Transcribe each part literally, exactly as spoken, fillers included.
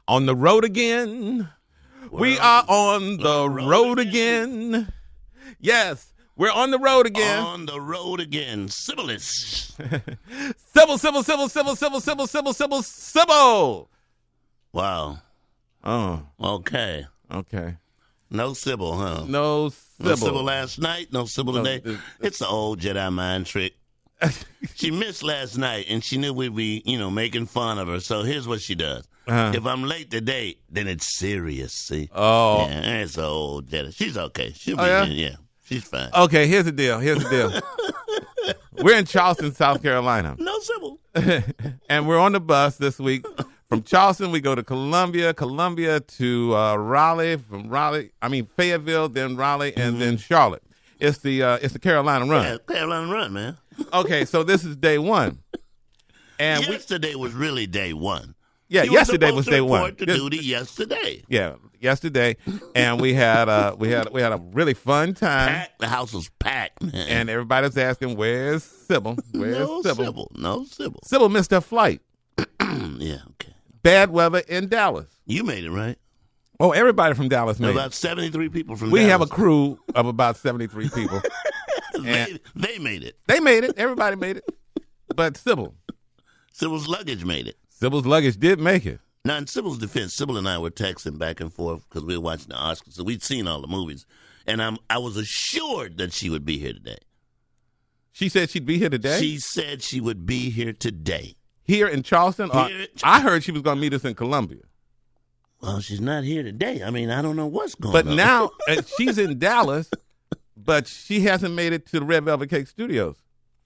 On the road again. We're we are on the road, road again. again. Yes, we're on the road again. On the road again. Sybilis. Sybil, Sybil, Sybil, Sybil, Sybil, Sybil, Sybil, Sybil, Sybil. Wow. Oh. Okay. Okay. No Sybil, huh? No Sybil. No Sybil last night, no Sybil no, today. It, it's the old Jedi mind trick. She missed last night, and she knew we'd be, you know, making fun of her. So here's what she does. Uh-huh. If I'm late today, then it's serious, see? Oh. Yeah, it's an old Jedi. She's okay. She'll be oh, yeah? yeah, she's fine. Okay, here's the deal. Here's the deal. We're in Charleston, South Carolina. No Sybil. And we're on the bus this week. From Charleston, we go to Columbia, Columbia to uh, Raleigh, from Raleigh, I mean Fayetteville, then Raleigh, and mm-hmm. then Charlotte. It's the uh, it's the Carolina Run. Yeah, Carolina Run, man. Okay, so this is day one. And yesterday we, was really day one. Yeah, you yesterday was day one. To this, duty yesterday. Yeah, yesterday, and we had uh, we had we had a really fun time. Packed. The house was packed, man. And everybody's asking, "Where's Sybil? Where's no Sybil? Sybil? No Sybil. Sybil missed her flight. Yeah, okay. Bad weather in Dallas. You made it, right? Oh, everybody from Dallas made about it. About seventy-three people from we Dallas. We have a crew of about seventy-three people. they, they made it. They made it. Everybody made it. But Sybil. Sybil's luggage made it. Sybil's luggage did make it. Now, in Sybil's defense, Sybil and I were texting back and forth because we were watching the Oscars, so we'd seen all the movies. And I'm, I was assured that she would be here today. She said she'd be here today? She said she would be here today. Here in Charleston? Here or, in Ch- I heard she was going to meet us in Columbia. Well, she's not here today. I mean, I don't know what's going but on. But now, she's in Dallas, but she hasn't made it to the Red Velvet Cake Studios.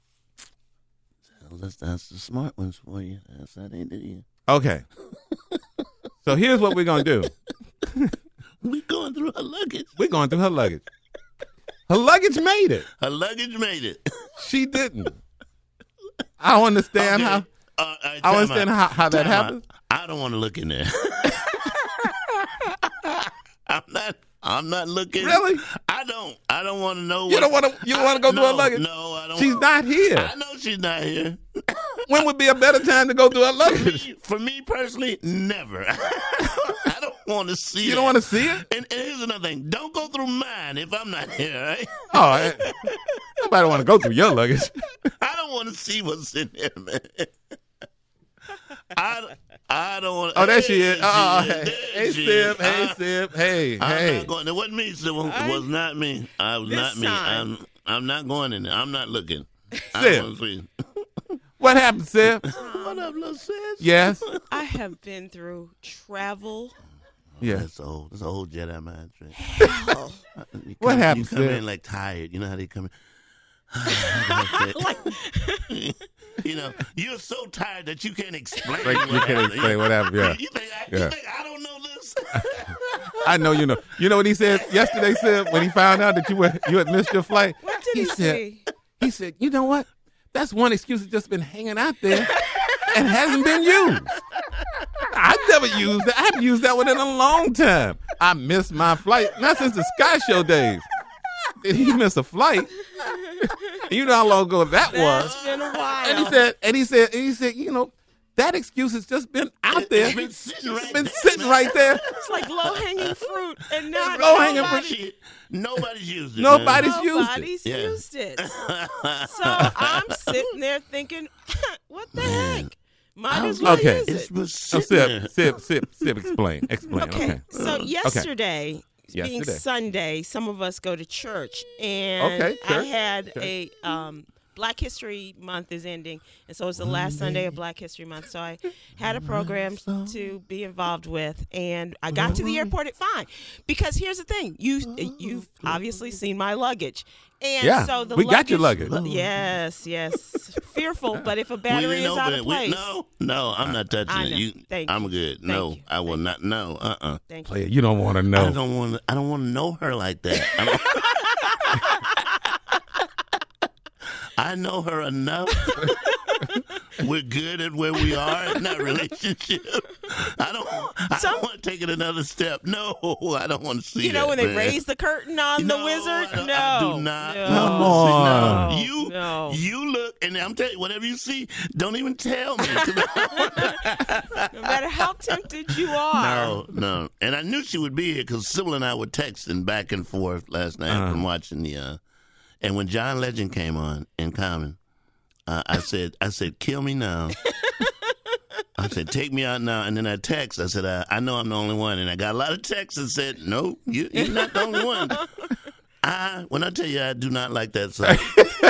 So that's, that's the smart ones for you. That's how they do you. Okay. So here's what we're going to do. We're going through her luggage. We're going through her luggage. Her luggage made it. Her luggage made it. She didn't. I don't understand okay. how. Uh, right, I don't understand how, how that happens. I don't want to look in there. I'm not. I'm not looking. Really? I don't. I don't want to know. You what, don't want to. You don't want to go no, through her luggage. No, I don't. She's want, not here. I know she's not here. When would be a better time to go through her luggage? For me, for me personally, never. I don't want to see. You it. don't want to see it. And, and here's another thing: don't go through mine if I'm not here. Right? Oh, nobody want to go through your luggage. I don't want to see what's in there, man. I, I don't want to. Oh, there she is. Oh, hey, hey, hey, Sib. Hey, I, Sib. Hey, I'm hey. Not going, it wasn't me, Sib. It was not me. I was not me. Time. I'm, I'm not going in there. I'm not looking. Sib. What happened, Sib? What up, little sis? Yes. I have been through travel. Yeah. That's old. That's old Jedi mind trick. Hell. Come, what happened, You come Sib? in like tired. You know how they come in? You know, you're so tired that you can't explain. Like, you can't explain what happened. Yeah. You think I, yeah. you think I don't know this? I know you know. You know what he said yesterday, Sib, when he found out that you were you had missed your flight? What did he, he said, say? He said, you know what? That's one excuse that's just been hanging out there and hasn't been used. I've never used that. I haven't used that one in a long time. I missed my flight, not since the Sky Show days. Did he miss a flight? You know how long ago that was. It's been a while. And he said, and he said, and he said, you know, that excuse has just been out there. It's been sitting right It's been there, sitting man. right there. It's like low-hanging fruit and not Low-hanging nobody, fruit. Nobody's used it. Nobody's man. used it. Nobody's Yeah. used it. So I'm sitting there thinking, what the heck? Might as well Okay. use It's it. been Oh, sitting Sib, there. Sib, Sib, Sib, explain, explain. Okay, Okay. so yesterday, being Yesterday. Sunday, some of us go to church, and Okay, I church, had church. a um, Black History Month is ending, and so it's the last Sunday of Black History Month. So I had a program to be involved with, and I got to the airport at fine. Because here's the thing: you you've obviously seen my luggage. And Yeah, so the we got your luggage- luggage. Yes, yes. Fearful, but if a We battery didn't is out open of it. We- place. no, no, I'm not touching I it. know. You, Thank I'm you. good. Thank no, you. I will Thank not. No, uh, uh Thank you. Player, you don't want to I know. don't want. I don't want to know her like that. I, don't- I know her enough. We're good at where we are in that relationship. I don't. I Some- don't want to take it another step. No, I don't want to see. You know that, when they man. raise the curtain on no, the wizard? I don't- no, I do not. No, Come No, on. see, no. You, No. you look, and I'm telling you, whatever you see, don't even tell me. no matter how tempted you are. No, no. And I knew she would be here because Sybil and I were texting back and forth last night Uh-huh. from watching the. Uh, and when John Legend came on in Common, uh, I said, "I said, kill me now." I said, "Take me out now." And then I text. I said, I, "I know I'm the only one." And I got a lot of texts that said, "No, you, you're not the only one." I, when I tell you, I do not like that song.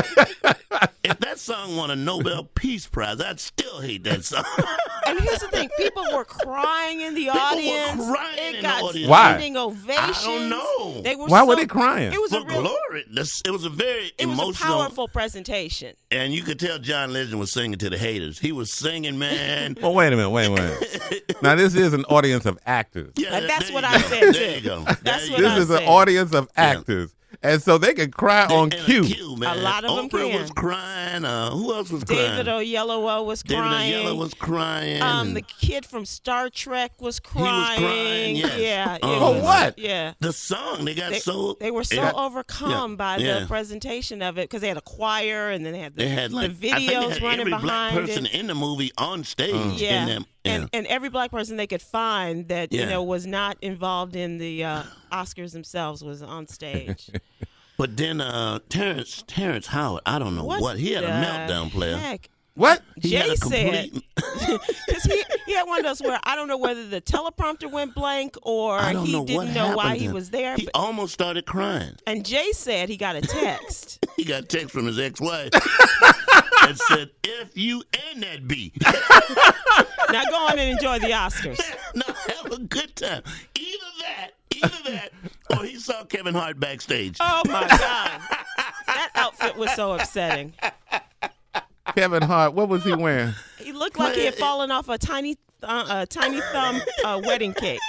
If that song won a Nobel Peace Prize, I'd still hate that song. And here's the thing: people were crying in the People were audience. crying it in got the audience. Why? standing ovations. I don't know. They were Why so, were they crying? It was a For real, glory. This- It was a very it was a emotional. powerful presentation. And you could tell John Legend was singing to the haters. He was singing, man. Well, wait a minute, wait a minute. Now, this is an audience of actors. Yeah, Uh, that's there what you I go. said, There too. you go. That's There you what go. This I is an said. audience of actors. And so they can cry on And cue. cue, man. A lot of them Oprah can. was crying. Uh, who else was David crying? Oyelowo was David crying. Oyelowo was crying. Um, the kid from Star Trek was was crying. crying, yes. Yeah. it Oh, was- what? Yeah. the song, they got They, so they were it so got- overcome yeah, by yeah. the presentation of it because they had a choir and then they had the, They had like the I think videos they had running every black behind person it. in the movie on stage. Yeah. In them, And, yeah. and every black person they could find that you Yeah. know was not involved in the uh, Oscars themselves was on stage. But then uh, Terrence Terrence Howard, I don't know what, he had a the meltdown, player. heck? What? He had Jay a said complete. because he, he had one of those where I don't know whether the teleprompter went blank or I don't he know what didn't know why happened he to him. was there. He but- almost started crying. and Jay said he got a text. He got a text from his ex-wife that said, "F you and that B." Now go on and enjoy the Oscars. Now have a good time. Either that, either that, or he saw Kevin Hart backstage. Oh my God, that outfit was so upsetting. Kevin Hart, what was he wearing? He looked like he had fallen off a tiny, uh, a tiny thumb uh, wedding cake.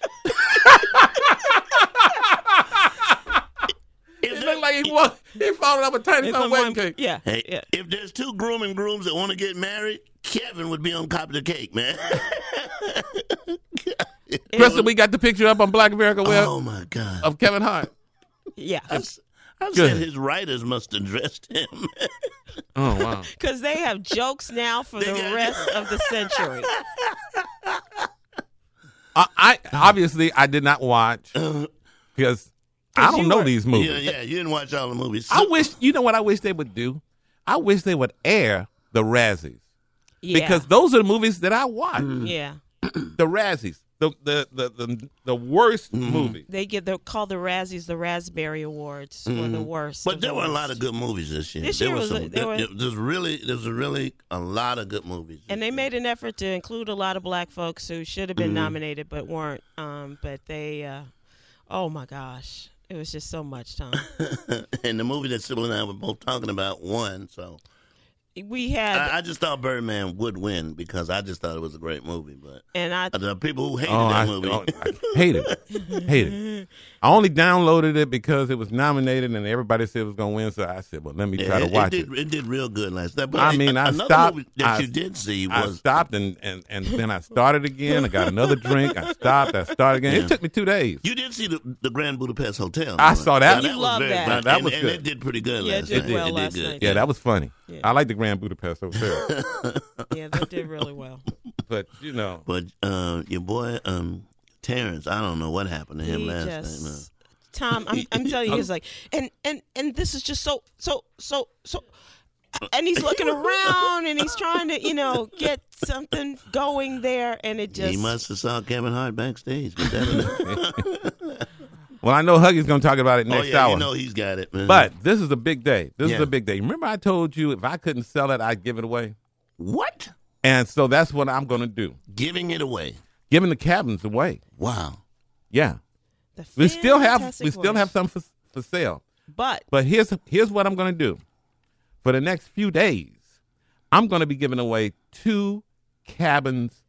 If It there- looked like he was, he falling off a tiny It's son on wedding one- cake. Yeah, Hey, yeah. if there's two groom and grooms that want to get married, Kevin would be on top of the cake, man. Kristen, we got the picture up on Black America Web Oh my God! of Kevin Hart. Yeah, I, s- I Good. said his writers must have dressed him. Oh, wow. because they have jokes now for They the got- rest of the century. I, I Obviously, I did not watch because I don't you know were- these movies. yeah, yeah, you didn't watch all the movies. I wish, you know what I wish they would do? I wish they would air the Razzies Yeah, because those are the movies that I watch. yeah, The Razzies, the the the the, the worst Mm-hmm. movie. they get the called the Razzies the Raspberry Awards for the worst. But of there the were a lot worst. of good movies this year. This there year was was some. a- there there, were- there's really, there's a really a lot of good movies. this And they year. made an effort to include a lot of black folks who should have been Mm-hmm. nominated but weren't. Um, but they, uh, oh my gosh, it was just so much time. and the movie that Sybil and I were both talking about won. So We had, I, I just thought Birdman would win because I just thought it was a great movie. But and I, the people who hated Oh, that I, movie, oh, I hate it. Hate it. I only downloaded it because it was nominated and everybody said it was going to win. So I said, well, let me try Yeah, to watch it. Did, it did real good last night. But I mean, I another stopped- movie that I- you did see I was stopped and, and, and then I started again. I got another drink. I stopped. I started again. Yeah. It took me two days. you did see the, the Grand Budapest Hotel. I right? saw that. Now, You was love very that. fun. That and, was and good. it did pretty good Yeah, it last did night. well it last did good. night. Yeah, that was funny. Yeah. I like the Grand Budapest Hotel. yeah, they did really well. But, you know, But uh, your boy um, Terrence, I don't know what happened to him He last just, night. Man. Tom, I'm, I'm telling you, he's like, and and and this is just so so so so. And he's looking around and he's trying to, you know, get something going there, and it just He must have saw Kevin Hart backstage. But that well, I know Huggy's going to talk about it oh next yeah, hour. you know he's got it, man. But this is a big day. This Yeah. is a big day. Remember I told you if I couldn't sell it, I'd give it away? what? And so that's what I'm going to do. Giving it away? Giving the cabins away. Wow. Yeah. the We still have fantastic we still voice. have some for, for sale. But But here's here's what I'm going to do. For the next few days, I'm going to be giving away two cabins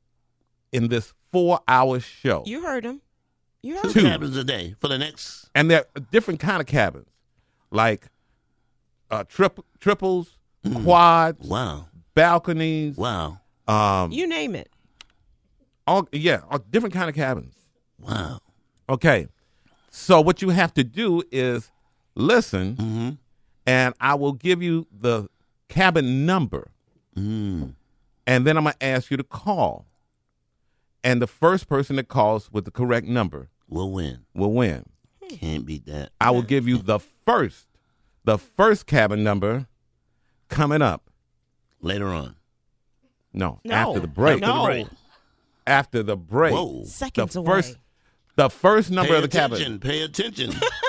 in this four-hour show. you heard him. You heard Two Two. him. cabins a day for the next. And they're different kind of cabins, like uh, trip, triples, quads, Wow. balconies, Wow. um, You name it. All yeah, all different kind of cabins. Wow. Okay. So what you have to do is listen, Mm-hmm. and I will give you the cabin number, Mm. and then I'm going to ask you to call. And the first person that calls with the correct number We'll win. will win. Can't beat that. I will give you the first, the first cabin number coming up. Later on. No, No. after the break. No. After the break. After the break. Whoa. Seconds the away. first, the first number Pay of the cabin. attention. Pay attention.